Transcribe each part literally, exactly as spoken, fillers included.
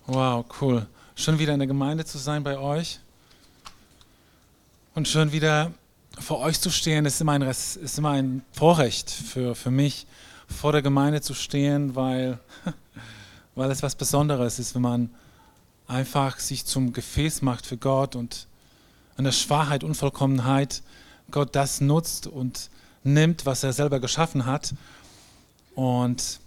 Wow, cool. Schön wieder in der Gemeinde zu sein bei euch. Und schön wieder vor euch zu stehen, ist immer ein, Res- ist immer ein Vorrecht für, für mich, vor der Gemeinde zu stehen, weil, weil es was Besonderes ist, wenn man einfach sich zum Gefäß macht für Gott und in der Schwachheit, Unvollkommenheit Gott das nutzt und nimmt, was er selber geschaffen hat. Und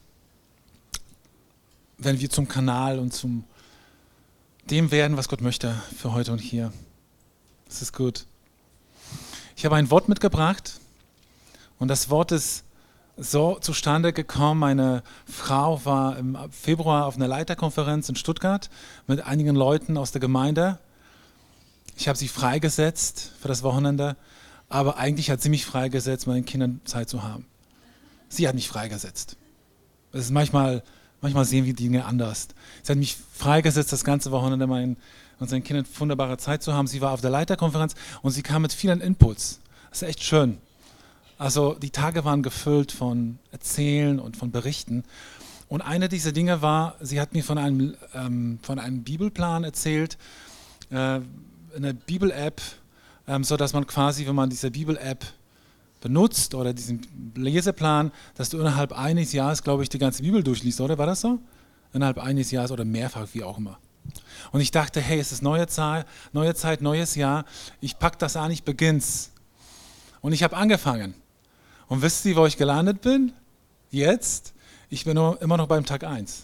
wenn wir zum Kanal und zum dem werden, was Gott möchte für heute und hier. Das ist gut. Ich habe ein Wort mitgebracht und das Wort ist so zustande gekommen. Meine Frau war im Februar auf einer Leiterkonferenz in Stuttgart mit einigen Leuten aus der Gemeinde. Ich habe sie freigesetzt für das Wochenende, aber eigentlich hat sie mich freigesetzt, mit den Kindern Zeit zu haben. Sie hat mich freigesetzt. Das ist manchmal, manchmal sehen wir Dinge anders. Sie hat mich freigesetzt, das ganze Wochenende meinen, unseren Kindern wunderbare Zeit zu haben. Sie war auf der Leiterkonferenz und sie kam mit vielen Inputs. Das ist echt schön. Also die Tage waren gefüllt von Erzählen und von Berichten. Und eine dieser Dinge war, sie hat mir von einem, ähm, von einem Bibelplan erzählt, äh, eine Bibel-App, ähm, sodass man quasi, wenn man diese Bibel-App benutzt oder diesen Leseplan, dass du innerhalb eines Jahres, glaube ich, die ganze Bibel durchliest, oder? War das so? Innerhalb eines Jahres oder mehrfach, wie auch immer. Und ich dachte, hey, es ist neue Zeit, neue Zeit, neues Jahr. Ich packe das an, ich beginn's. Und ich habe angefangen. Und wisst ihr, wo ich gelandet bin? Jetzt? Ich bin nur, immer noch beim Tag eins.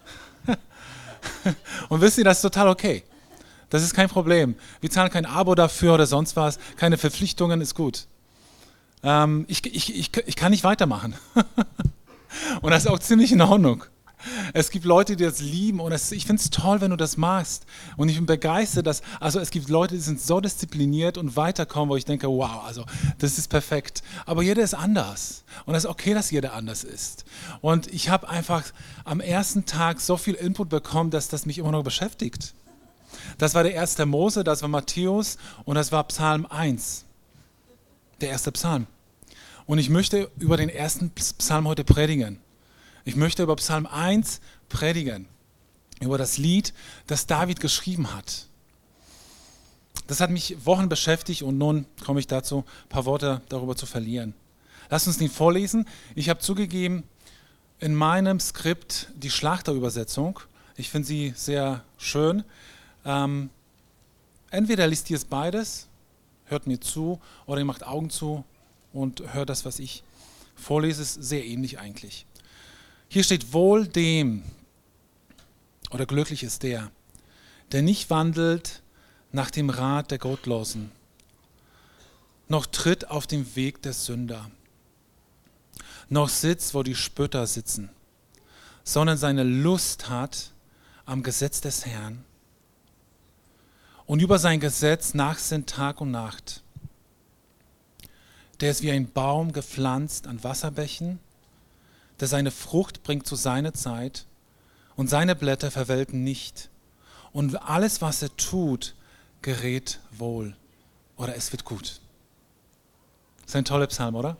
Und wisst ihr, das ist total okay. Das ist kein Problem. Wir zahlen kein Abo dafür oder sonst was. Keine Verpflichtungen, ist gut. Ähm, ich, ich, ich, ich kann nicht weitermachen. Und das ist auch ziemlich in Ordnung. Es gibt Leute, die das lieben und es, ich finde es toll, wenn du das machst. Und ich bin begeistert, dass, also es gibt Leute, die sind so diszipliniert und weiterkommen, wo ich denke, wow, also das ist perfekt. Aber jeder ist anders. Und es ist okay, dass jeder anders ist. Und ich habe einfach am ersten Tag so viel Input bekommen, dass das mich immer noch beschäftigt. Das war der erste Mose, das war Matthäus und das war Psalm eins. Der erste Psalm. Und ich möchte über den ersten Psalm heute predigen. Ich möchte über Psalm eins predigen, über das Lied, das David geschrieben hat. Das hat mich Wochen beschäftigt und nun komme ich dazu, ein paar Worte darüber zu verlieren. Lass uns den vorlesen. Ich habe zugegeben, in meinem Skript die Schlachterübersetzung. Ich finde sie sehr schön. Ähm, entweder liest ihr es beides, hört mir zu, oder ihr macht Augen zu und hört das, was ich vorlese. Es ist sehr ähnlich eigentlich. Hier steht, wohl dem, oder glücklich ist der, der nicht wandelt nach dem Rat der Gottlosen, noch tritt auf dem Weg der Sünder, noch sitzt, wo die Spötter sitzen, sondern seine Lust hat am Gesetz des Herrn und über sein Gesetz nachsinnt Tag und Nacht. Der ist wie ein Baum gepflanzt an Wasserbächen, der seine Frucht bringt zu seiner Zeit und seine Blätter verwelken nicht. Und alles, was er tut, gerät wohl oder es wird gut. Das ist ein toller Psalm, oder?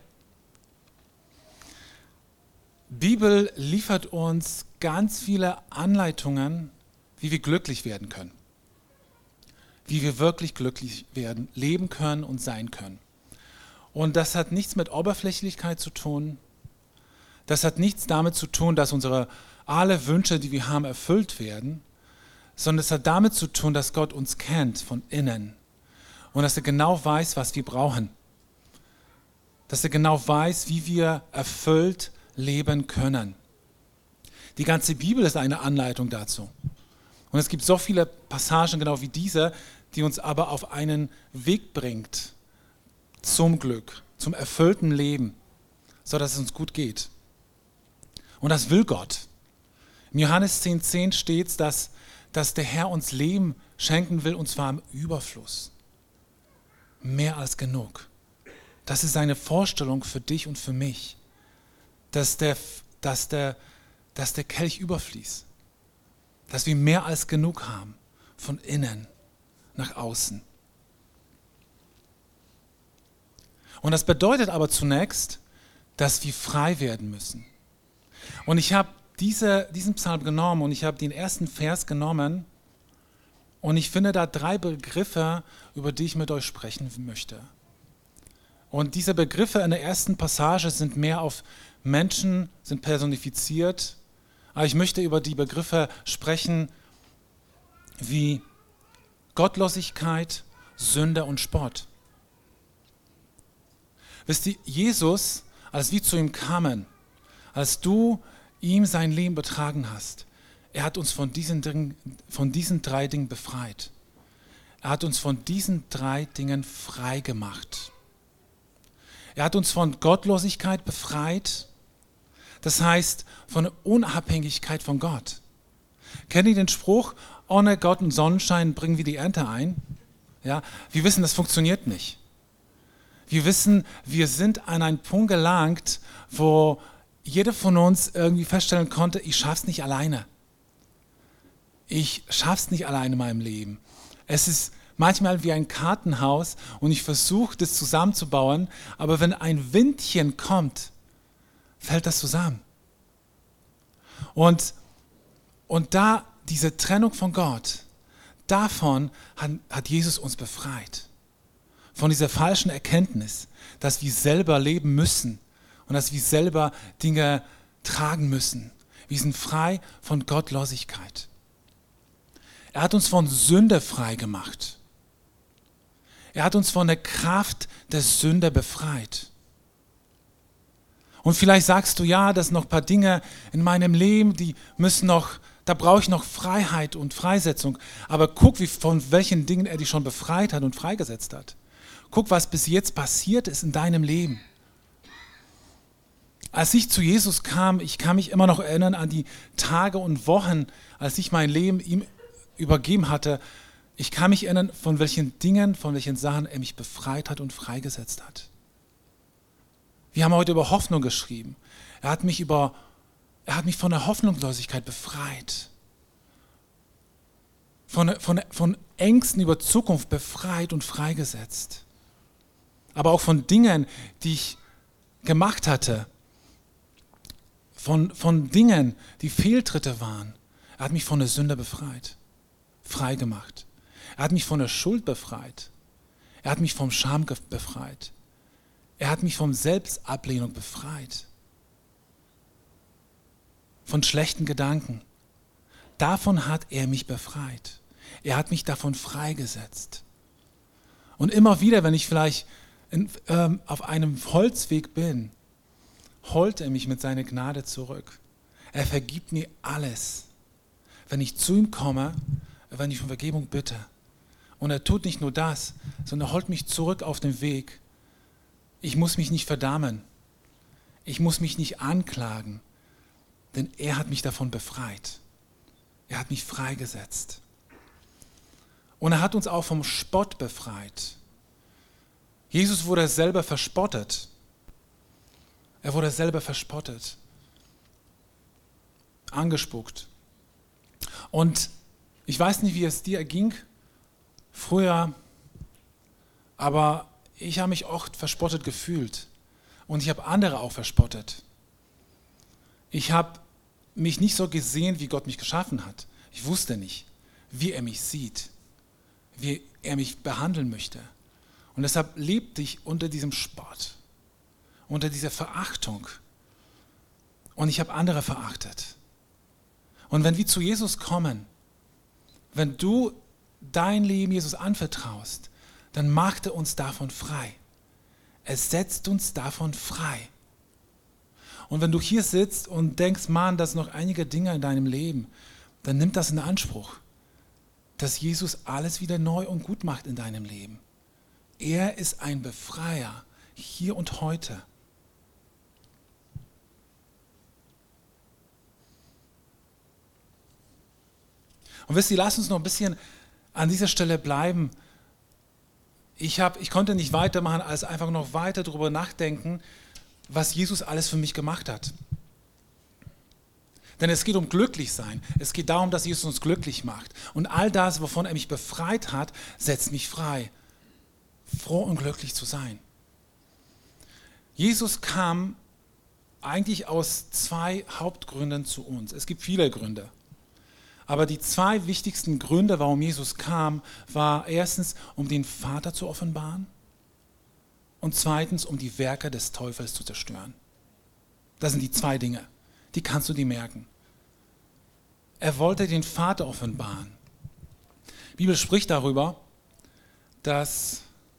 Die Bibel liefert uns ganz viele Anleitungen, wie wir glücklich werden können. Wie wir wirklich glücklich werden, leben können und sein können. Und das hat nichts mit Oberflächlichkeit zu tun. Das hat nichts damit zu tun, dass unsere alle Wünsche, die wir haben, erfüllt werden, sondern es hat damit zu tun, dass Gott uns kennt von innen und dass er genau weiß, was wir brauchen. Dass er genau weiß, wie wir erfüllt leben können. Die ganze Bibel ist eine Anleitung dazu. Und es gibt so viele Passagen, genau wie diese, die uns aber auf einen Weg bringt zum Glück, zum erfüllten Leben, sodass es uns gut geht. Und das will Gott. In Johannes zehn zehn steht es, dass, dass der Herr uns Leben schenken will, und zwar im Überfluss. Mehr als genug. Das ist seine Vorstellung für dich und für mich. Dass der, dass der, dass der Kelch überfließt. Dass wir mehr als genug haben. Von innen nach außen. Und das bedeutet aber zunächst, dass wir frei werden müssen. Und ich habe diese, diesen Psalm genommen und ich habe den ersten Vers genommen und ich finde da drei Begriffe, über die ich mit euch sprechen möchte. Und diese Begriffe in der ersten Passage sind mehr auf Menschen, sind personifiziert, aber ich möchte über die Begriffe sprechen wie Gottlosigkeit, Sünde und Spott. Wisst ihr, Jesus, als wir zu ihm kamen, als du ihm sein Leben betragen hast, er hat uns von diesen, Dingen, von diesen drei Dingen befreit. Er hat uns von diesen drei Dingen frei gemacht. Er hat uns von Gottlosigkeit befreit, das heißt von der Unabhängigkeit von Gott. Kennt ihr den Spruch, ohne Gott und Sonnenschein bringen wir die Ernte ein? Ja, wir wissen, das funktioniert nicht. Wir wissen, wir sind an einen Punkt gelangt, wo jeder von uns irgendwie feststellen konnte, ich schaff's nicht alleine. Ich schaff's nicht alleine in meinem Leben. Es ist manchmal wie ein Kartenhaus und ich versuche, das zusammenzubauen, aber wenn ein Windchen kommt, fällt das zusammen. Und, und da diese Trennung von Gott, davon hat, hat Jesus uns befreit. Von dieser falschen Erkenntnis, dass wir selber leben müssen und dass wir selber Dinge tragen müssen. Wir sind frei von Gottlosigkeit. Er hat uns von Sünde frei gemacht. Er hat uns von der Kraft der Sünde befreit. Und vielleicht sagst du, ja, das sind noch ein paar Dinge in meinem Leben, die müssen noch, da brauche ich noch Freiheit und Freisetzung. Aber guck, wie, von welchen Dingen er dich schon befreit hat und freigesetzt hat. Guck, was bis jetzt passiert ist in deinem Leben. Als ich zu Jesus kam, ich kann mich immer noch erinnern an die Tage und Wochen, als ich mein Leben ihm übergeben hatte. Ich kann mich erinnern, von welchen Dingen, von welchen Sachen er mich befreit hat und freigesetzt hat. Wir haben heute über Hoffnung geschrieben. Er hat mich, über, er hat mich von der Hoffnungslosigkeit befreit. Von, von, von Ängsten über Zukunft befreit und freigesetzt. Aber auch von Dingen, die ich gemacht hatte. Von, von Dingen, die Fehltritte waren. Er hat mich von der Sünde befreit. Frei gemacht. Er hat mich von der Schuld befreit. Er hat mich vom Scham befreit. Er hat mich von Selbstablehnung befreit. Von schlechten Gedanken. Davon hat er mich befreit. Er hat mich davon freigesetzt. Und immer wieder, wenn ich vielleicht in, ähm, auf einem Holzweg bin, holt er mich mit seiner Gnade zurück. Er vergibt mir alles. Wenn ich zu ihm komme, wenn ich um Vergebung bitte. Und er tut nicht nur das, sondern er holt mich zurück auf den Weg. Ich muss mich nicht verdammen. Ich muss mich nicht anklagen. Denn er hat mich davon befreit. Er hat mich freigesetzt. Und er hat uns auch vom Spott befreit. Jesus wurde selber verspottet. Er wurde selber verspottet. Angespuckt. Und ich weiß nicht, wie es dir ging früher, aber ich habe mich oft verspottet gefühlt und ich habe andere auch verspottet. Ich habe mich nicht so gesehen, wie Gott mich geschaffen hat. Ich wusste nicht, wie er mich sieht, wie er mich behandeln möchte. Und deshalb lebte ich unter diesem Spott, unter dieser Verachtung. Und ich habe andere verachtet. Und wenn wir zu Jesus kommen, wenn du dein Leben Jesus anvertraust, dann macht er uns davon frei. Er setzt uns davon frei. Und wenn du hier sitzt und denkst, Mann, das sind noch einige Dinge in deinem Leben, dann nimm das in Anspruch, dass Jesus alles wieder neu und gut macht in deinem Leben. Er ist ein Befreier, hier und heute. Und wisst ihr, lasst uns noch ein bisschen an dieser Stelle bleiben. Ich, hab, ich konnte nicht weitermachen, als einfach noch weiter darüber nachdenken, was Jesus alles für mich gemacht hat. Denn es geht um Glücklichsein. Es geht darum, dass Jesus uns glücklich macht. Und all das, wovon er mich befreit hat, setzt mich frei, froh und glücklich zu sein. Jesus kam eigentlich aus zwei Hauptgründen zu uns. Es gibt viele Gründe. Aber die zwei wichtigsten Gründe, warum Jesus kam, war erstens, um den Vater zu offenbaren und zweitens, um die Werke des Teufels zu zerstören. Das sind die zwei Dinge, die kannst du dir merken. Er wollte den Vater offenbaren. Die Bibel spricht darüber, dass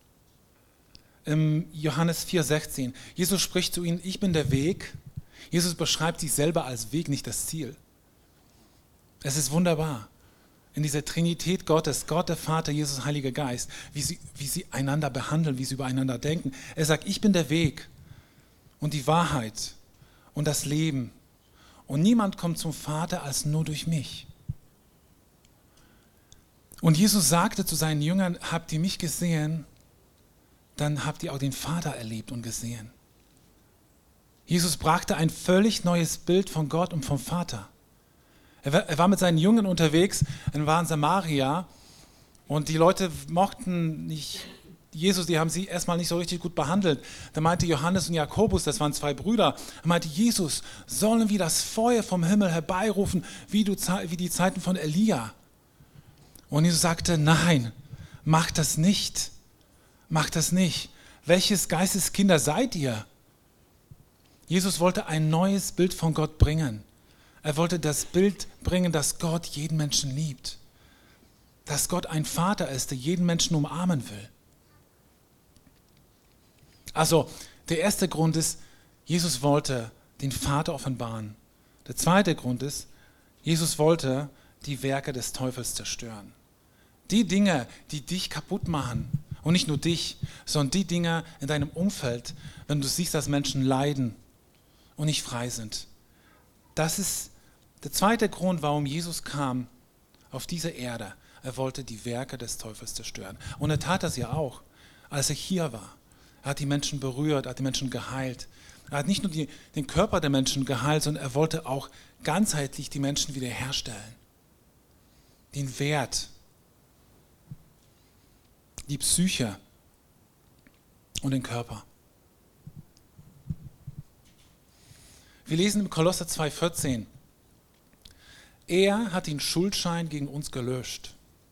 im Johannes vier sechzehn, Jesus spricht zu ihnen, ich bin der Weg. Jesus beschreibt sich selber als Weg, nicht das Ziel. Es ist wunderbar, in dieser Trinität Gottes, Gott der Vater, Jesus, Heiliger Geist, wie sie, wie sie einander behandeln, wie sie übereinander denken. Er sagt, ich bin der Weg und die Wahrheit und das Leben. Und niemand kommt zum Vater als nur durch mich. Und Jesus sagte zu seinen Jüngern, habt ihr mich gesehen, dann habt ihr auch den Vater erlebt und gesehen. Jesus brachte ein völlig neues Bild von Gott und vom Vater. Er war mit seinen Jüngern unterwegs, er war in Samaria und die Leute mochten nicht Jesus, die haben sie erstmal nicht so richtig gut behandelt. Da meinte Johannes und Jakobus, das waren zwei Brüder, er meinte, Jesus, sollen wir das Feuer vom Himmel herbeirufen, wie, du, wie die Zeiten von Elia? Und Jesus sagte, nein, mach das nicht, mach das nicht. Welches Geisteskinder seid ihr? Jesus wollte ein neues Bild von Gott bringen. Er wollte das Bild bringen, dass Gott jeden Menschen liebt. Dass Gott ein Vater ist, der jeden Menschen umarmen will. Also, der erste Grund ist, Jesus wollte den Vater offenbaren. Der zweite Grund ist, Jesus wollte die Werke des Teufels zerstören. Die Dinge, die dich kaputt machen, und nicht nur dich, sondern die Dinge in deinem Umfeld, wenn du siehst, dass Menschen leiden und nicht frei sind. Das ist der zweite Grund, warum Jesus kam auf diese Erde. Er wollte die Werke des Teufels zerstören. Und er tat das ja auch, als er hier war. Er hat die Menschen berührt, er hat die Menschen geheilt. Er hat nicht nur die, den Körper der Menschen geheilt, sondern er wollte auch ganzheitlich die Menschen wiederherstellen. Den Wert, die Psyche und den Körper. Wir lesen im Kolosser zwei vierzehn. Er hat den Schuldschein gegen uns gelöscht.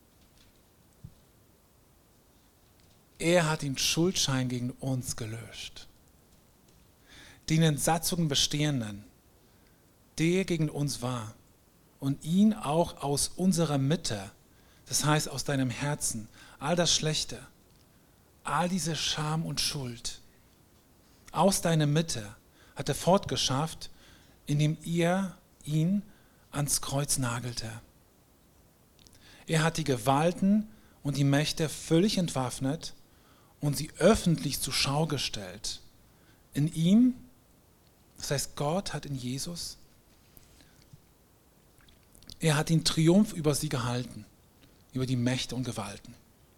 Er hat den Schuldschein gegen uns gelöscht. Den in Satzungen bestehenden, der gegen uns war, und ihn auch aus unserer Mitte, das heißt aus deinem Herzen, all das Schlechte, all diese Scham und Schuld, aus deiner Mitte hat er fortgeschafft, indem ihr ihn ans Kreuz nagelte. Er hat die Gewalten und die Mächte völlig entwaffnet und sie öffentlich zur Schau gestellt. In ihm, das heißt Gott hat in Jesus, er hat den Triumph über sie gehalten, über die Mächte und Gewalten.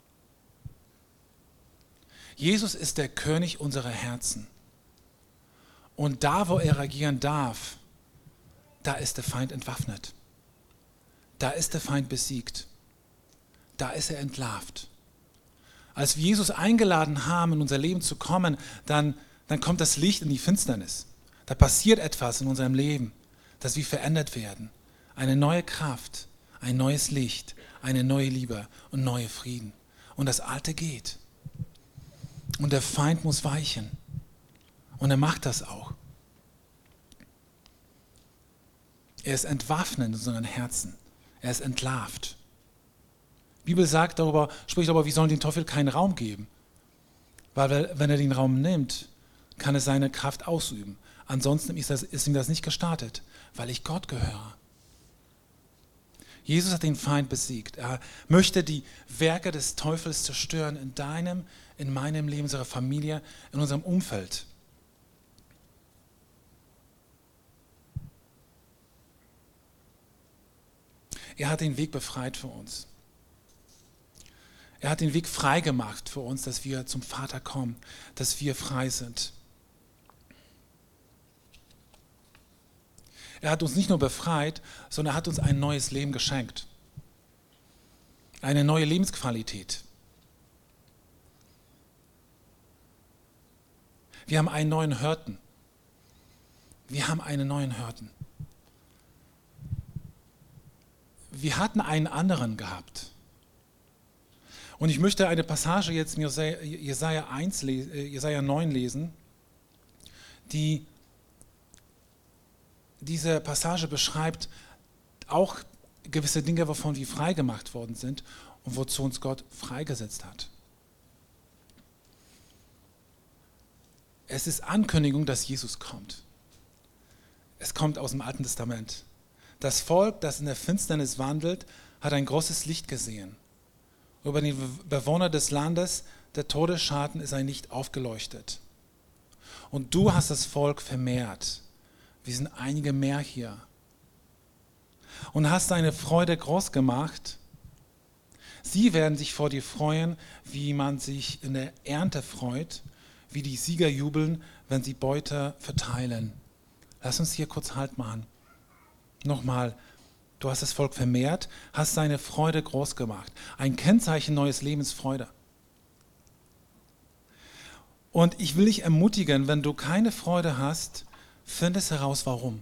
Jesus ist der König unserer Herzen. Und da, wo er regieren darf, da ist der Feind entwaffnet. Da ist der Feind besiegt. Da ist er entlarvt. Als wir Jesus eingeladen haben, in unser Leben zu kommen, dann, dann kommt das Licht in die Finsternis. Da passiert etwas in unserem Leben, dass wir verändert werden. Eine neue Kraft, ein neues Licht, eine neue Liebe und neue Frieden. Und das Alte geht. Und der Feind muss weichen. Und er macht das auch. Er ist entwaffnet in unseren Herzen. Er ist entlarvt. Die Bibel sagt darüber, spricht darüber, wir sollen dem Teufel keinen Raum geben. Weil wenn er den Raum nimmt, kann er seine Kraft ausüben. Ansonsten ist, das, ist ihm das nicht gestartet, weil ich Gott gehöre. Jesus hat den Feind besiegt. Er möchte die Werke des Teufels zerstören in deinem, in meinem Leben, unserer Familie, in unserem Umfeld. Er hat den Weg befreit für uns. Er hat den Weg frei gemacht für uns, dass wir zum Vater kommen, dass wir frei sind. Er hat uns nicht nur befreit, sondern er hat uns ein neues Leben geschenkt. Eine neue Lebensqualität. Wir haben einen neuen Hirten. Wir haben einen neuen Hirten. Wir hatten einen anderen gehabt. Und ich möchte eine Passage jetzt in Jesaja, eins, Jesaja neun lesen, die diese Passage beschreibt auch gewisse Dinge, wovon wir freigemacht worden sind und wozu uns Gott freigesetzt hat. Es ist Ankündigung, dass Jesus kommt. Es kommt aus dem Alten Testament. Das Volk, das in der Finsternis wandelt, hat ein großes Licht gesehen. Über die Bewohner des Landes der Todesschatten ist ein Licht aufgeleuchtet. Und du hast das Volk vermehrt. Wir sind einige mehr hier. Und hast deine Freude groß gemacht. Sie werden sich vor dir freuen, wie man sich in der Ernte freut, wie die Sieger jubeln, wenn sie Beute verteilen. Lass uns hier kurz Halt machen. Nochmal, du hast das Volk vermehrt, hast deine Freude groß gemacht. Ein Kennzeichen neues Lebens, Freude. Und ich will dich ermutigen, wenn du keine Freude hast, finde es heraus, warum.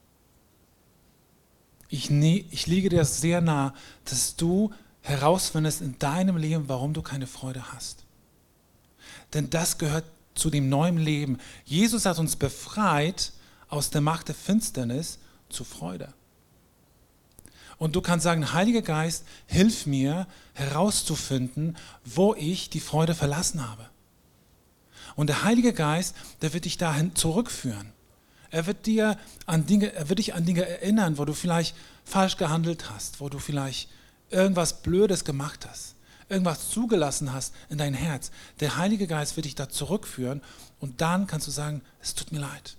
Ich, ne, ich lege dir sehr nah, dass du herausfindest in deinem Leben, warum du keine Freude hast. Denn das gehört zu dem neuen Leben. Jesus hat uns befreit aus der Macht der Finsternis zu Freude. Und du kannst sagen, Heiliger Geist, hilf mir herauszufinden, wo ich die Freude verlassen habe. Und der Heilige Geist, der wird dich dahin zurückführen. Er wird dir an Dinge, er wird dich an Dinge erinnern, wo du vielleicht falsch gehandelt hast, wo du vielleicht irgendwas Blödes gemacht hast, irgendwas zugelassen hast in dein Herz. Der Heilige Geist wird dich da zurückführen und dann kannst du sagen, es tut mir leid.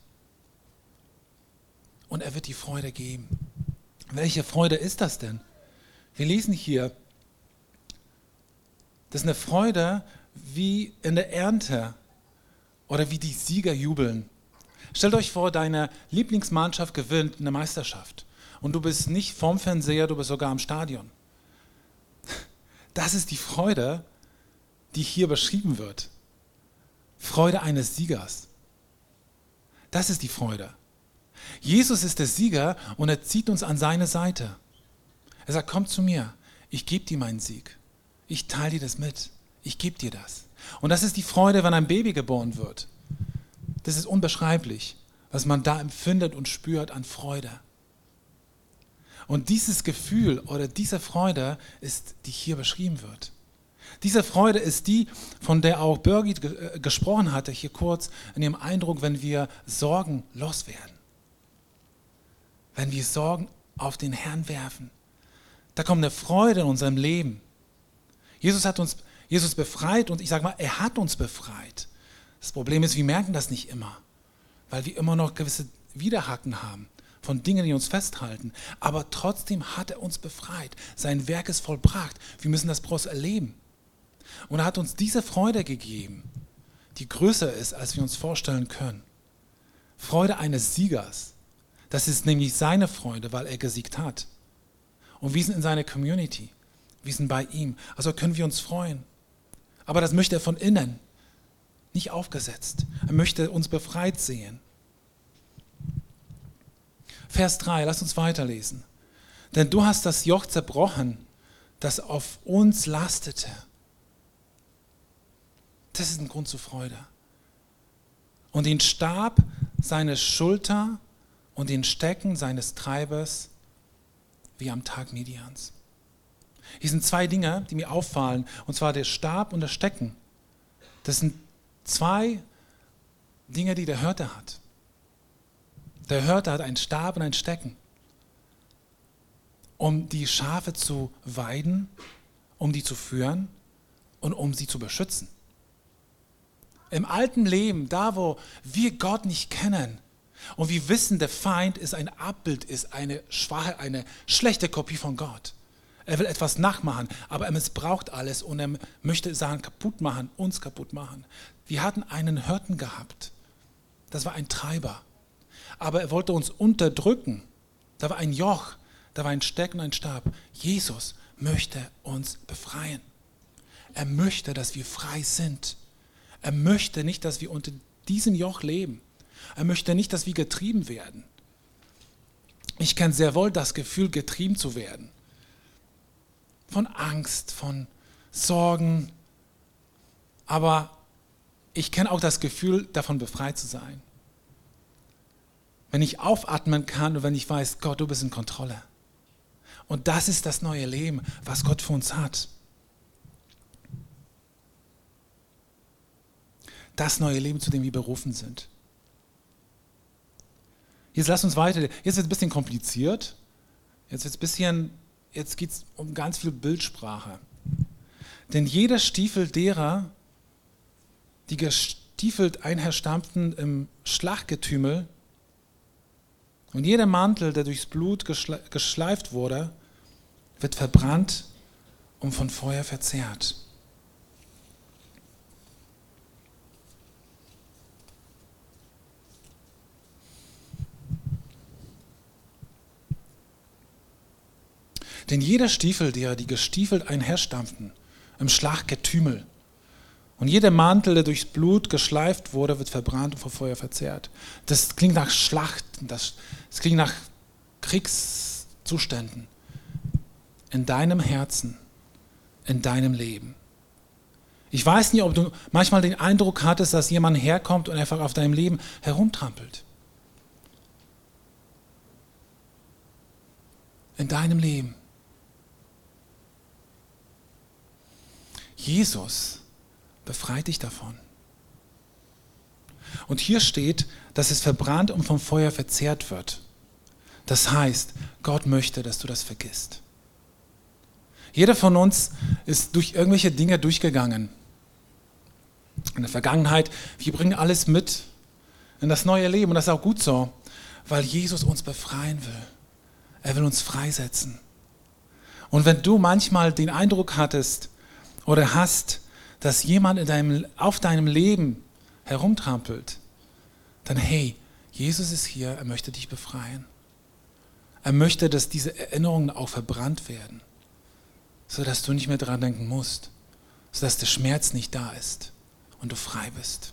Und er wird die Freude geben. Welche Freude ist das denn? Wir lesen hier, das ist eine Freude wie in der Ernte oder wie die Sieger jubeln. Stellt euch vor, deine Lieblingsmannschaft gewinnt eine Meisterschaft und du bist nicht vorm Fernseher, du bist sogar am Stadion. Das ist die Freude, die hier beschrieben wird. Freude eines Siegers. Das ist die Freude. Jesus ist der Sieger und er zieht uns an seine Seite. Er sagt, komm zu mir, ich gebe dir meinen Sieg. Ich teile dir das mit. Ich gebe dir das. Und das ist die Freude, wenn ein Baby geboren wird. Das ist unbeschreiblich, was man da empfindet und spürt an Freude. Und dieses Gefühl oder diese Freude ist, die hier beschrieben wird. Diese Freude ist die, von der auch Birgit ge- gesprochen hatte, hier kurz in ihrem Eindruck, wenn wir Sorgen loswerden. Wenn wir Sorgen auf den Herrn werfen. Da kommt eine Freude in unserem Leben. Jesus hat uns, Jesus befreit und ich sage mal, er hat uns befreit. Das Problem ist, wir merken das nicht immer, weil wir immer noch gewisse Widerhaken haben von Dingen, die uns festhalten. Aber trotzdem hat er uns befreit. Sein Werk ist vollbracht. Wir müssen das bloß erleben. Und er hat uns diese Freude gegeben, die größer ist, als wir uns vorstellen können. Freude eines Siegers. Das ist nämlich seine Freude, weil er gesiegt hat. Und wir sind in seiner Community. Wir sind bei ihm. Also können wir uns freuen. Aber das möchte er von innen. Nicht aufgesetzt. Er möchte uns befreit sehen. Vers drei, lasst uns weiterlesen. Denn du hast das Joch zerbrochen, das auf uns lastete. Das ist ein Grund zur Freude. Und den Stab seiner Schulter und den Stecken seines Treibers wie am Tag Midians. Hier sind zwei Dinge, die mir auffallen, und zwar der Stab und das Stecken. Das sind zwei Dinge, die der Hirte hat. Der Hirte hat einen Stab und ein Stecken, um die Schafe zu weiden, um die zu führen und um sie zu beschützen. Im alten Leben, da wo wir Gott nicht kennen und wir wissen, der Feind ist ein Abbild, ist eine schwache, eine schlechte Kopie von Gott. Er will etwas nachmachen, aber er missbraucht alles und er möchte Sachen kaputt machen, uns kaputt machen. Wir hatten einen Hirten gehabt, das war ein Treiber, aber er wollte uns unterdrücken. Da war ein Joch, da war ein Stecken und ein Stab. Jesus möchte uns befreien. Er möchte, dass wir frei sind. Er möchte nicht, dass wir unter diesem Joch leben. Er möchte nicht, dass wir getrieben werden. Ich kenne sehr wohl das Gefühl, getrieben zu werden. Von Angst, von Sorgen. Aber ich kenne auch das Gefühl, davon befreit zu sein. Wenn ich aufatmen kann und wenn ich weiß, Gott, du bist in Kontrolle. Und das ist das neue Leben, was Gott für uns hat. Das neue Leben, zu dem wir berufen sind. Jetzt lass uns weiter. Jetzt wird es ein bisschen kompliziert. Jetzt wird es ein bisschen, jetzt geht es um ganz viel Bildsprache. Denn jeder Stiefel derer, die gestiefelt einherstampften im Schlachtgetümmel, und jeder Mantel, der durchs Blut geschleift wurde, wird verbrannt und von Feuer verzehrt. Denn jeder Stiefel, der die gestiefelt einherstampften, im Schlachtgetümmel, und jeder Mantel, der durchs Blut geschleift wurde, wird verbrannt und vor Feuer verzehrt. Das klingt nach Schlachten, das, das klingt nach Kriegszuständen. In deinem Herzen, in deinem Leben. Ich weiß nicht, ob du manchmal den Eindruck hattest, dass jemand herkommt und einfach auf deinem Leben herumtrampelt. In deinem Leben. Jesus befreit dich davon. Und hier steht, dass es verbrannt und vom Feuer verzehrt wird. Das heißt, Gott möchte, dass du das vergisst. Jeder von uns ist durch irgendwelche Dinge durchgegangen. In der Vergangenheit, wir bringen alles mit in das neue Leben. Und das ist auch gut so, weil Jesus uns befreien will. Er will uns freisetzen. Und wenn du manchmal den Eindruck hattest oder hast, dass jemand in deinem, auf deinem Leben herumtrampelt, dann hey, Jesus ist hier, er möchte dich befreien. Er möchte, dass diese Erinnerungen auch verbrannt werden, sodass du nicht mehr daran denken musst, sodass der Schmerz nicht da ist und du frei bist.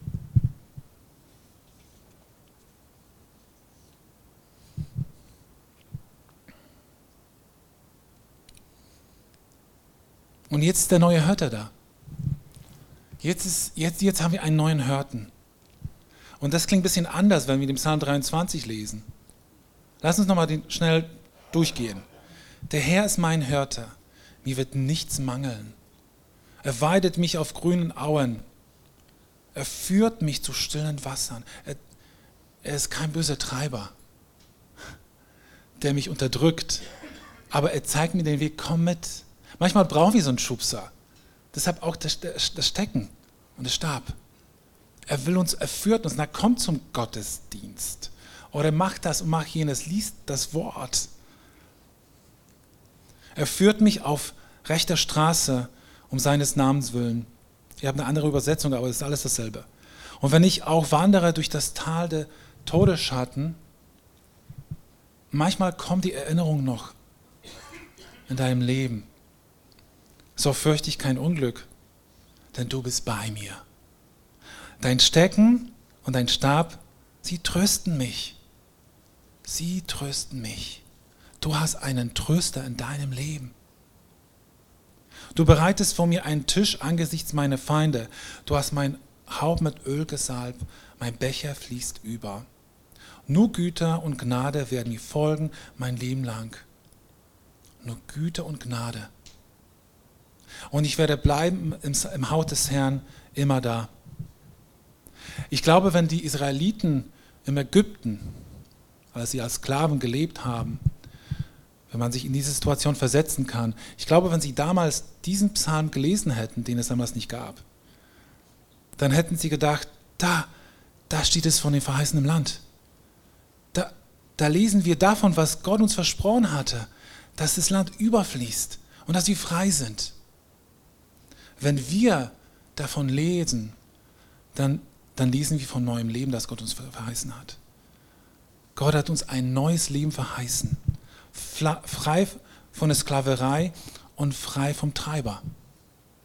Und jetzt ist der neue Hirte da. Jetzt, ist, jetzt, jetzt haben wir einen neuen Hirten. Und das klingt ein bisschen anders, wenn wir den Psalm dreiundzwanzig lesen. Lass uns nochmal schnell durchgehen. Der Herr ist mein Hirte, mir wird nichts mangeln. Er weidet mich auf grünen Auen. Er führt mich zu stillen Wassern. Er, er ist kein böser Treiber, der mich unterdrückt. Aber er zeigt mir den Weg, komm mit. Manchmal brauchen wir so einen Schubser. Deshalb auch das, das Stecken und der Stab. Er will uns, er führt uns, na komm zum Gottesdienst. Oder mach das und mach jenes, liest das Wort. Er führt mich auf rechter Straße um seines Namens willen. Ihr habt eine andere Übersetzung, aber es ist alles dasselbe. Und wenn ich auch wandere durch das Tal der Todesschatten, manchmal kommt die Erinnerung noch in deinem Leben. So fürchte ich kein Unglück, denn du bist bei mir. Dein Stecken und dein Stab, sie trösten mich. Sie trösten mich. Du hast einen Tröster in deinem Leben. Du bereitest vor mir einen Tisch angesichts meiner Feinde. Du hast mein Haupt mit Öl gesalbt, mein Becher fließt über. Nur Güte und Gnade werden mir folgen mein Leben lang. Nur Güte und Gnade. Und ich werde bleiben im, im Haus des Herrn immer da. Ich glaube, wenn die Israeliten im Ägypten, als sie als Sklaven gelebt haben, wenn man sich in diese Situation versetzen kann, ich glaube, wenn sie damals diesen Psalm gelesen hätten, den es damals nicht gab, dann hätten sie gedacht, da, da steht es von dem verheißenen Land. Da, da lesen wir davon, was Gott uns versprochen hatte, dass das Land überfließt und dass wir frei sind. Wenn wir davon lesen, dann, dann lesen wir von neuem Leben, das Gott uns verheißen hat. Gott hat uns ein neues Leben verheißen. Frei von der Sklaverei und frei vom Treiber.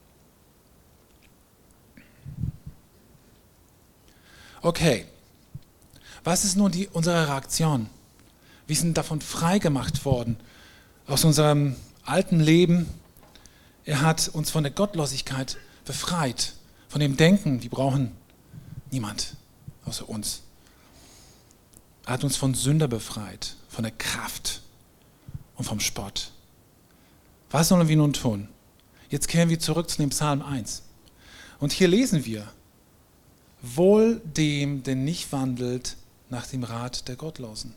Okay, Was ist nun die, unsere Reaktion? Wir sind davon freigemacht worden, aus unserem alten Leben. Er hat uns von der Gottlosigkeit befreit, von dem Denken, wir brauchen niemand außer uns. Er hat uns von Sünder befreit, von der Kraft und vom Spott. Was sollen wir nun tun? Jetzt kehren wir zurück zu dem Psalm eins. Und hier lesen wir, wohl dem, der nicht wandelt nach dem Rat der Gottlosen.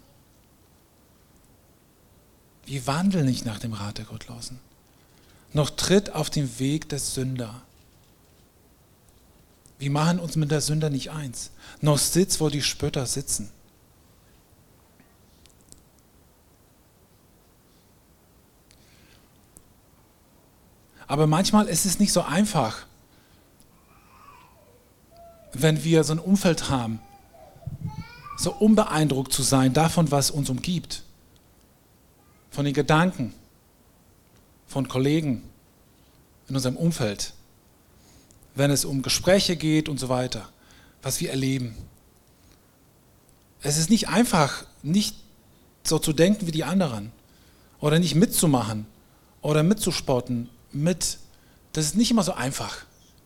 Wir wandeln nicht nach dem Rat der Gottlosen, noch tritt auf den Weg des Sünder. Wir machen uns mit der Sünder nicht eins, noch sitzt, wo die Spötter sitzen. Aber manchmal ist es nicht so einfach, wenn wir so ein Umfeld haben, so unbeeindruckt zu sein davon, was uns umgibt. Von den Gedanken, von Kollegen in unserem Umfeld, wenn es um Gespräche geht und so weiter, was wir erleben. Es ist nicht einfach, nicht so zu denken wie die anderen oder nicht mitzumachen oder mitzuspotten, mit. Das ist nicht immer so einfach.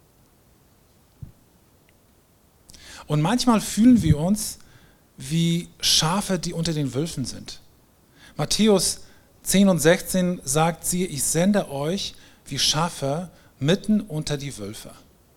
Und manchmal fühlen wir uns wie Schafe, die unter den Wölfen sind. Matthäus zehn und sechzehn sagt sie, ich sende euch wie Schafe mitten unter die Wölfe.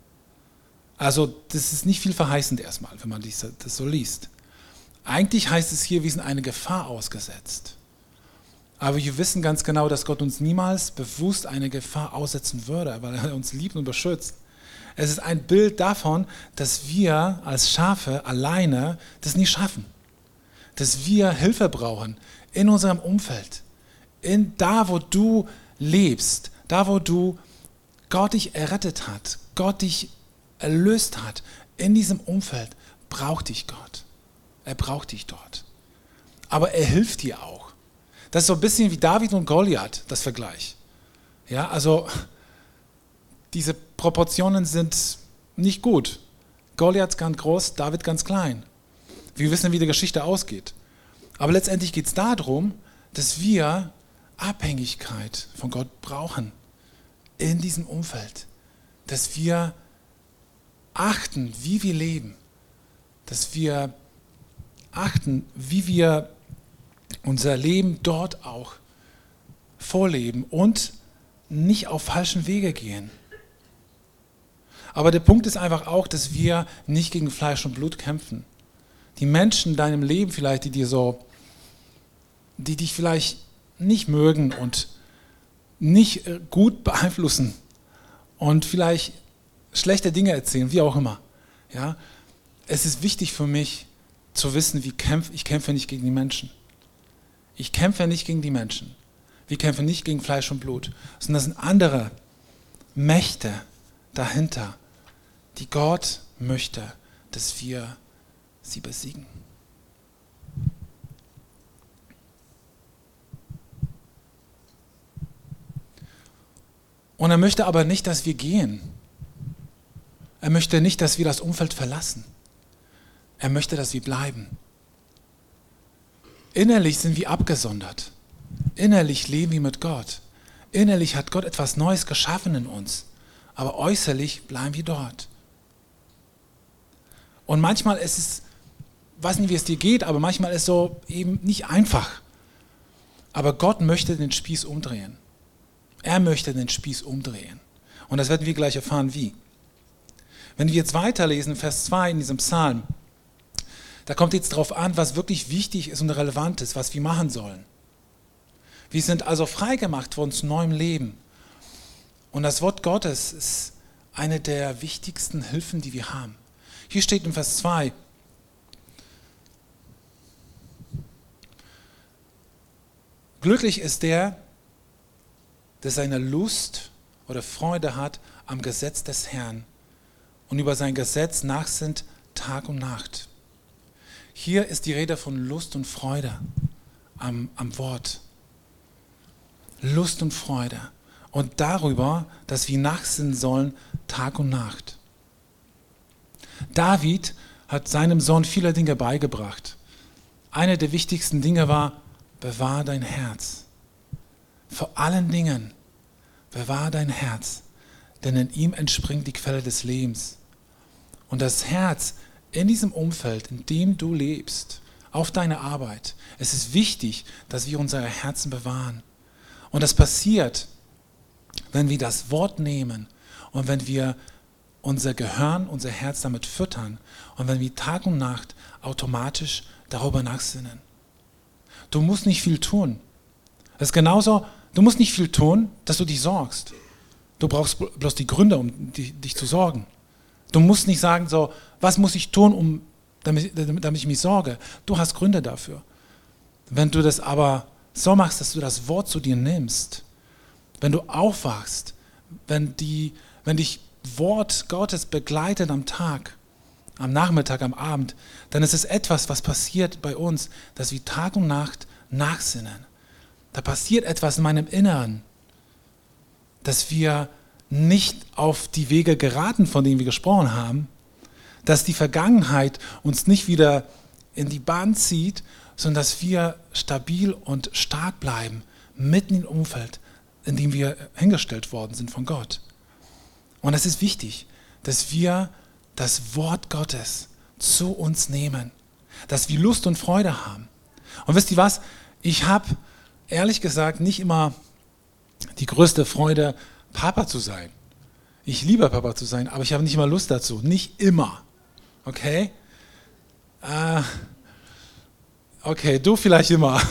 Also das ist nicht viel verheißend erstmal, wenn man das so liest. Eigentlich heißt es hier, wir sind eine Gefahr ausgesetzt. Aber wir wissen ganz genau, dass Gott uns niemals bewusst eine Gefahr aussetzen würde, weil er uns liebt und beschützt. Es ist ein Bild davon, dass wir als Schafe alleine das nicht schaffen. Dass wir Hilfe brauchen in unserem Umfeld. In da, wo du lebst, da, wo du Gott dich errettet hat, Gott dich erlöst hat, in diesem Umfeld braucht dich Gott. Er braucht dich dort. Aber er hilft dir auch. Das ist so ein bisschen wie David und Goliath, das Vergleich. Ja, also diese Proportionen sind nicht gut. Goliath ganz groß, David ganz klein. Wir wissen, wie die Geschichte ausgeht. Aber letztendlich geht es darum, dass wir Abhängigkeit von Gott brauchen in diesem Umfeld. Dass wir achten, wie wir leben. Dass wir achten, wie wir unser Leben dort auch vorleben und nicht auf falschen Wege gehen. Aber der Punkt ist einfach auch, dass wir nicht gegen Fleisch und Blut kämpfen. Die Menschen in deinem Leben vielleicht, die dir so, die dich vielleicht nicht mögen und nicht gut beeinflussen und vielleicht schlechte Dinge erzählen, wie auch immer. Ja? Es ist wichtig für mich zu wissen, wie kämpf, ich kämpfe nicht gegen die Menschen. Ich kämpfe nicht gegen die Menschen. Wir kämpfen nicht gegen Fleisch und Blut, sondern das sind andere Mächte dahinter, die Gott möchte, dass wir sie besiegen. Und er möchte aber nicht, dass wir gehen. Er möchte nicht, dass wir das Umfeld verlassen. Er möchte, dass wir bleiben. Innerlich sind wir abgesondert. Innerlich leben wir mit Gott. Innerlich hat Gott etwas Neues geschaffen in uns. Aber äußerlich bleiben wir dort. Und manchmal ist es, weiß nicht, wie es dir geht, aber manchmal ist es so eben nicht einfach. Aber Gott möchte den Spieß umdrehen. Er möchte den Spieß umdrehen. Und das werden wir gleich erfahren, wie. Wenn wir jetzt weiterlesen, Vers zwei in diesem Psalm, da kommt jetzt darauf an, was wirklich wichtig ist und relevant ist, was wir machen sollen. Wir sind also freigemacht worden zu neuem Leben. Und das Wort Gottes ist eine der wichtigsten Hilfen, die wir haben. Hier steht in Vers zwei, glücklich ist der, der seine Lust oder Freude hat am Gesetz des Herrn und über sein Gesetz nachsinnt Tag und Nacht. Hier ist die Rede von Lust und Freude am, am Wort. Lust und Freude. Und darüber, dass wir nachsinnen sollen Tag und Nacht. David hat seinem Sohn viele Dinge beigebracht. Eine der wichtigsten Dinge war, bewahr dein Herz. Vor allen Dingen, bewahr dein Herz, denn in ihm entspringt die Quelle des Lebens. Und das Herz in diesem Umfeld, in dem du lebst, auf deine Arbeit, es ist wichtig, dass wir unsere Herzen bewahren. Und das passiert, wenn wir das Wort nehmen und wenn wir unser Gehirn, unser Herz damit füttern und wenn wir Tag und Nacht automatisch darüber nachsinnen. Du musst nicht viel tun. Das ist genauso, du musst nicht viel tun, dass du dich sorgst. Du brauchst bloß die Gründe, um dich, dich zu sorgen. Du musst nicht sagen, so, was muss ich tun, um, damit, damit ich mich sorge? Du hast Gründe dafür. Wenn du das aber so machst, dass du das Wort zu dir nimmst, wenn du aufwachst, wenn, die, wenn dich Wort Gottes begleitet am Tag, am Nachmittag, am Abend, dann ist es etwas, was passiert bei uns, dass wir Tag und Nacht nachsinnen. Da passiert etwas in meinem Inneren, dass wir nicht auf die Wege geraten, von denen wir gesprochen haben, dass die Vergangenheit uns nicht wieder in die Bahn zieht, sondern dass wir stabil und stark bleiben, mitten im Umfeld, in dem wir hingestellt worden sind von Gott. Und es ist wichtig, dass wir das Wort Gottes zu uns nehmen, dass wir Lust und Freude haben. Und wisst ihr was? Ich habe ehrlich gesagt nicht immer die größte Freude, Papa zu sein. Ich liebe Papa zu sein, aber ich habe nicht immer Lust dazu. Nicht immer. Okay? Äh, okay, du vielleicht immer.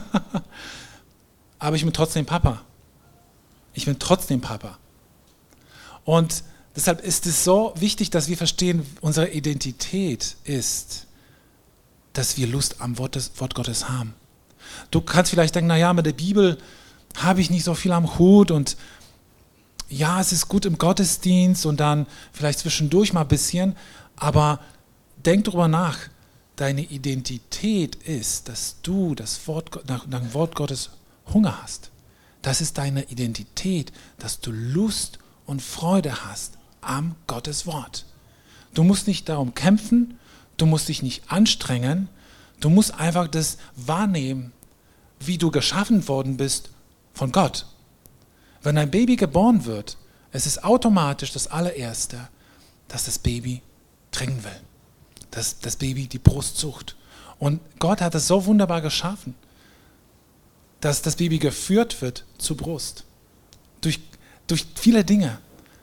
Aber ich bin trotzdem Papa. Ich bin trotzdem Papa. Und deshalb ist es so wichtig, dass wir verstehen, unsere Identität ist, dass wir Lust am Wort, des, Wort Gottes haben. Du kannst vielleicht denken, naja, mit der Bibel habe ich nicht so viel am Hut und ja, es ist gut im Gottesdienst und dann vielleicht zwischendurch mal ein bisschen, aber denk darüber nach. Deine Identität ist, dass du das Wort, nach, nach dem Wort Gottes Hunger hast. Das ist deine Identität, dass du Lust und Freude hast am Gottes Wort. Du musst nicht darum kämpfen, du musst dich nicht anstrengen, du musst einfach das wahrnehmen, wie du geschaffen worden bist von Gott. Wenn ein Baby geboren wird, es ist automatisch das allererste, dass das Baby trinken will, dass das Baby die Brust sucht. Und Gott hat es so wunderbar geschaffen, dass das Baby geführt wird zur Brust. Durch, durch viele Dinge.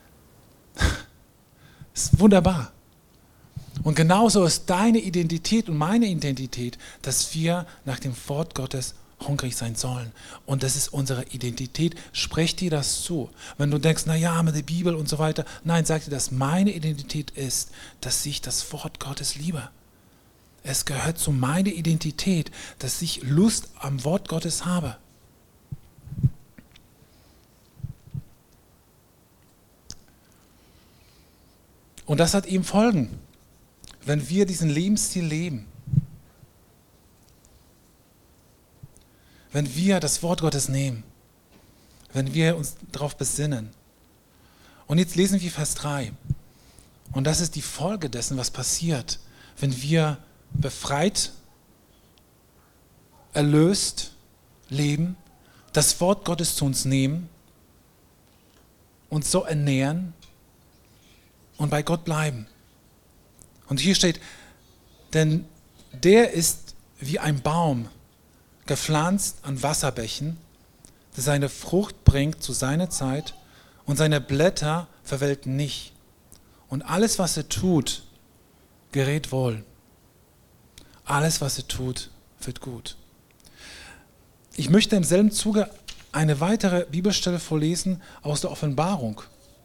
Das ist wunderbar. Und genauso ist deine Identität und meine Identität, dass wir nach dem Wort Gottes hungrig sein sollen. Und das ist unsere Identität. Sprech dir das zu. Wenn du denkst, naja, mit der Bibel und so weiter. Nein, sag dir, dass meine Identität ist, dass ich das Wort Gottes liebe. Es gehört zu meiner Identität, dass ich Lust am Wort Gottes habe. Und das hat eben Folgen, wenn wir diesen Lebensstil leben. Wenn wir das Wort Gottes nehmen, wenn wir uns darauf besinnen. Und jetzt lesen wir Vers drei. Und das ist die Folge dessen, was passiert, wenn wir befreit, erlöst leben, das Wort Gottes zu uns nehmen, uns so ernähren und bei Gott bleiben. Und hier steht, denn der ist wie ein Baum, gepflanzt an Wasserbächen, der seine Frucht bringt zu seiner Zeit und seine Blätter verwelken nicht. Und alles, was er tut, gerät wohl. Alles, was er tut, wird gut. Ich möchte im selben Zuge eine weitere Bibelstelle vorlesen aus der Offenbarung.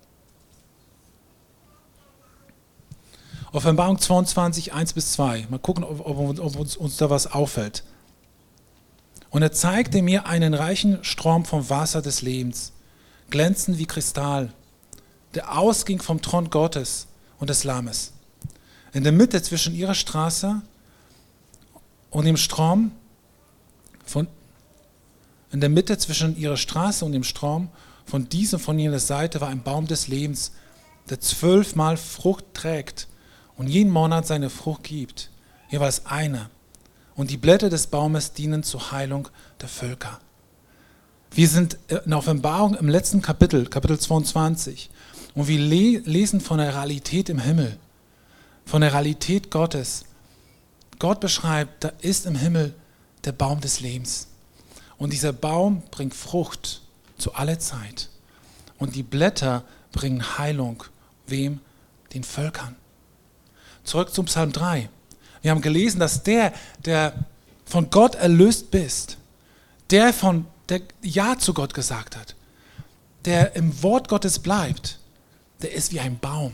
Offenbarung zweiundzwanzig, eins bis zwei. Mal gucken, ob, ob, ob uns, uns da was auffällt. Und er zeigte mir einen reichen Strom vom Wasser des Lebens, glänzend wie Kristall, der ausging vom Thron Gottes und des Lammes. In der Mitte zwischen ihrer Straße und dem Strom, von, in der Mitte zwischen ihrer Straße und dem Strom, von dieser und von jener Seite war ein Baum des Lebens, der zwölfmal Frucht trägt und jeden Monat seine Frucht gibt, jeweils eine. Und die Blätter des Baumes dienen zur Heilung der Völker. Wir sind in Offenbarung im letzten Kapitel, Kapitel zweiundzwanzig, und wir le- lesen von der Realität im Himmel, von der Realität Gottes. Gott beschreibt, da ist im Himmel der Baum des Lebens. Und dieser Baum bringt Frucht zu aller Zeit. Und die Blätter bringen Heilung. Wem? Den Völkern. Zurück zum Psalm drei. Wir haben gelesen, dass der, der von Gott erlöst bist, der von der Ja zu Gott gesagt hat, der im Wort Gottes bleibt, der ist wie ein Baum,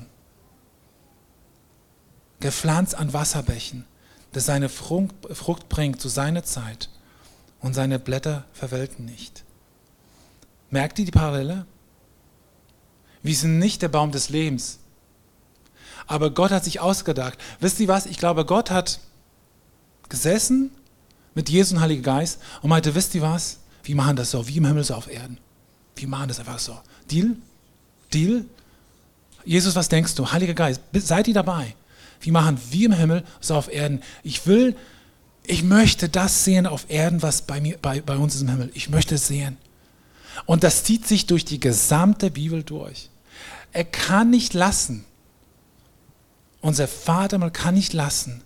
gepflanzt an Wasserbächen, der seine Frucht bringt zu seiner Zeit und seine Blätter verwelken nicht. Merkt ihr die Parallele? Wir sind nicht der Baum des Lebens, aber Gott hat sich ausgedacht. Wisst ihr was? Ich glaube, Gott hat gesessen mit Jesus und Heiligen Geist und meinte, wisst ihr was? Wir machen das so, wie im Himmel, so auf Erden. Wir machen das einfach so. Deal? Deal? Jesus, was denkst du? Heiliger Geist, seid ihr dabei? Wir machen wie im Himmel, so auf Erden. Ich will, ich möchte das sehen auf Erden, was bei, mir, bei, bei uns ist im Himmel. Ich möchte es sehen. Und das zieht sich durch die gesamte Bibel durch. Er kann nicht lassen, unser Vater mal kann nicht lassen,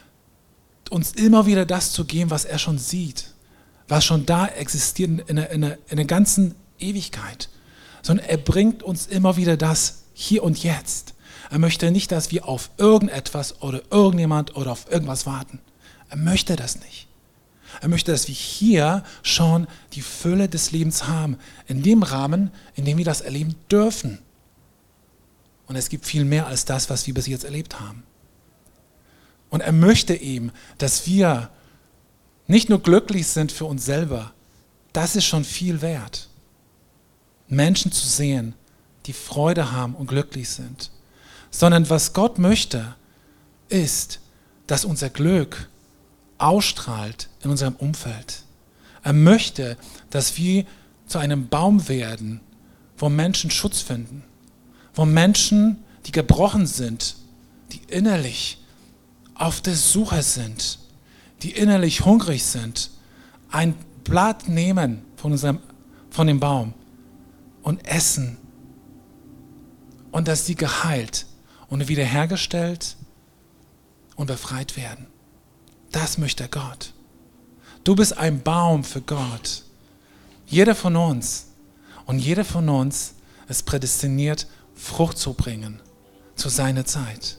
uns immer wieder das zu geben, was er schon sieht, was schon da existiert in der, in der, in der ganzen Ewigkeit. Sondern er bringt uns immer wieder das hier und jetzt. Er möchte nicht, dass wir auf irgendetwas oder irgendjemand oder auf irgendwas warten. Er möchte das nicht. Er möchte, dass wir hier schon die Fülle des Lebens haben, in dem Rahmen, in dem wir das erleben dürfen. Und es gibt viel mehr als das, was wir bis jetzt erlebt haben. Und er möchte eben, dass wir nicht nur glücklich sind für uns selber, das ist schon viel wert. Menschen zu sehen, die Freude haben und glücklich sind. Sondern was Gott möchte, ist, dass unser Glück ausstrahlt in unserem Umfeld. Er möchte, dass wir zu einem Baum werden, wo Menschen Schutz finden, wo Menschen, die gebrochen sind, die innerlich auf der Suche sind, die innerlich hungrig sind, ein Blatt nehmen von, unserem, von dem Baum und essen und dass sie geheilt und wiederhergestellt und befreit werden. Das möchte Gott. Du bist ein Baum für Gott. Jeder von uns und jeder von uns ist prädestiniert, Frucht zu bringen zu seiner Zeit.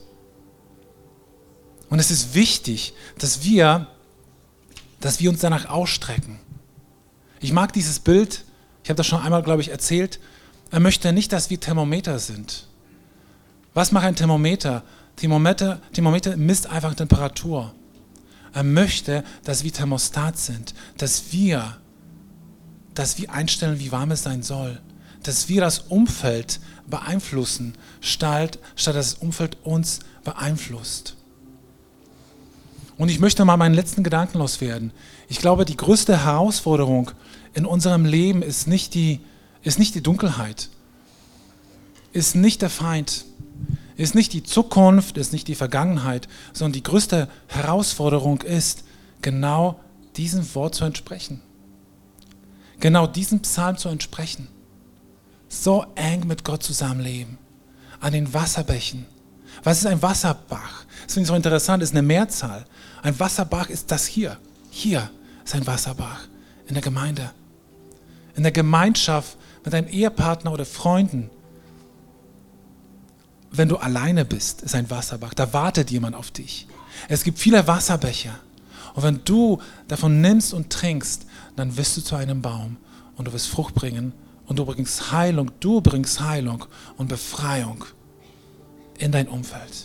Und es ist wichtig, dass wir, dass wir uns danach ausstrecken. Ich mag dieses Bild, ich habe das schon einmal, glaube ich, erzählt. Er möchte nicht, dass wir Thermometer sind. Was macht ein Thermometer? Thermometer, Thermometer misst einfach Temperatur. Er möchte, dass wir Thermostat sind, dass wir, dass wir einstellen, wie warm es sein soll, dass wir das Umfeld beeinflussen, statt, statt dass das Umfeld uns beeinflusst. Und ich möchte mal meinen letzten Gedanken loswerden. Ich glaube, die größte Herausforderung in unserem Leben ist nicht die, ist nicht die Dunkelheit, ist nicht der Feind, ist nicht die Zukunft, ist nicht die Vergangenheit, sondern die größte Herausforderung ist, genau diesem Wort zu entsprechen. Genau diesem Psalm zu entsprechen. So eng mit Gott zusammenleben. An den Wasserbächen. Was ist ein Wasserbach? Das finde ich so interessant, das ist eine Mehrzahl. Ein Wasserbach ist das hier. Hier ist ein Wasserbach. In der Gemeinde. In der Gemeinschaft mit deinem Ehepartner oder Freunden. Wenn du alleine bist, ist ein Wasserbach. Da wartet jemand auf dich. Es gibt viele Wasserbecher. Und wenn du davon nimmst und trinkst, dann wirst du zu einem Baum und du wirst Frucht bringen und du bringst Heilung, du bringst Heilung und Befreiung in dein Umfeld.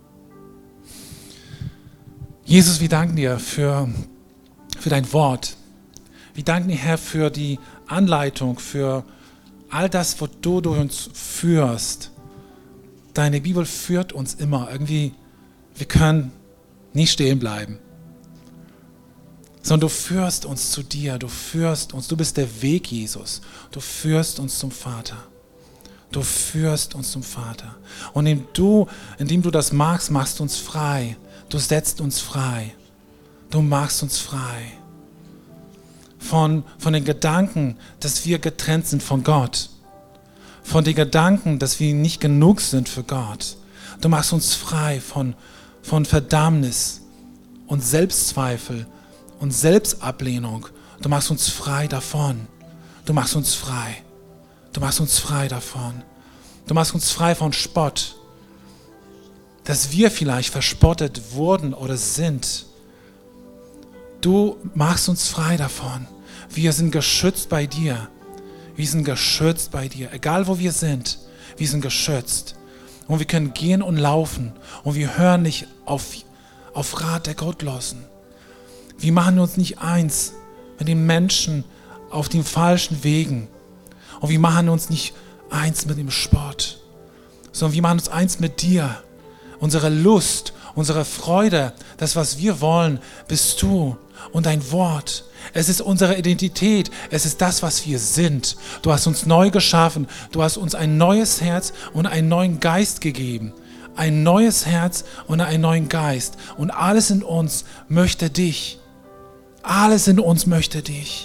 Jesus, wir danken dir für, für dein Wort. Wir danken dir, Herr, für die Anleitung, für all das, wo du durch uns führst. Deine Bibel führt uns immer. Irgendwie, wir können nicht stehen bleiben. Sondern du führst uns zu dir, du führst uns, du bist der Weg, Jesus. Du führst uns zum Vater. Du führst uns zum Vater. Und indem du, indem du das magst, machst du uns frei. Du setzt uns frei. Du machst uns frei. Von, von den Gedanken, dass wir getrennt sind von Gott. Von den Gedanken, dass wir nicht genug sind für Gott. Du machst uns frei von, von Verdammnis und Selbstzweifel und Selbstablehnung. Du machst uns frei davon. Du machst uns frei. Du machst uns frei davon. Du machst uns frei von Spott. Dass wir vielleicht verspottet wurden oder sind. Du machst uns frei davon. Wir sind geschützt bei dir. Wir sind geschützt bei dir. Egal wo wir sind, wir sind geschützt. Und wir können gehen und laufen. Und wir hören nicht auf, auf Rat der Gottlosen. Wir machen uns nicht eins mit den Menschen auf den falschen Wegen. Und wir machen uns nicht eins mit dem Spott, sondern wir machen uns eins mit dir. Unsere Lust, unsere Freude, das, was wir wollen, bist du und dein Wort. Es ist unsere Identität. Es ist das, was wir sind. Du hast uns neu geschaffen. Du hast uns ein neues Herz und einen neuen Geist gegeben. Ein neues Herz und einen neuen Geist. Und alles in uns möchte dich. Alles in uns möchte dich.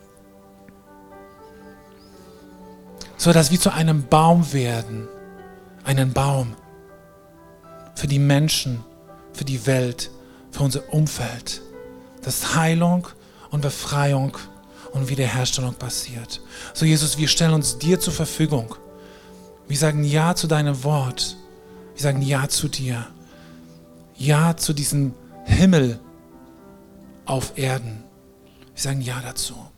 So dass wir zu einem Baum werden. Einen Baum. Für die Menschen, für die Welt, für unser Umfeld. Dass Heilung und Befreiung und Wiederherstellung passiert. So Jesus, wir stellen uns dir zur Verfügung. Wir sagen Ja zu deinem Wort. Wir sagen Ja zu dir. Ja zu diesem Himmel auf Erden. Wir sagen Ja dazu.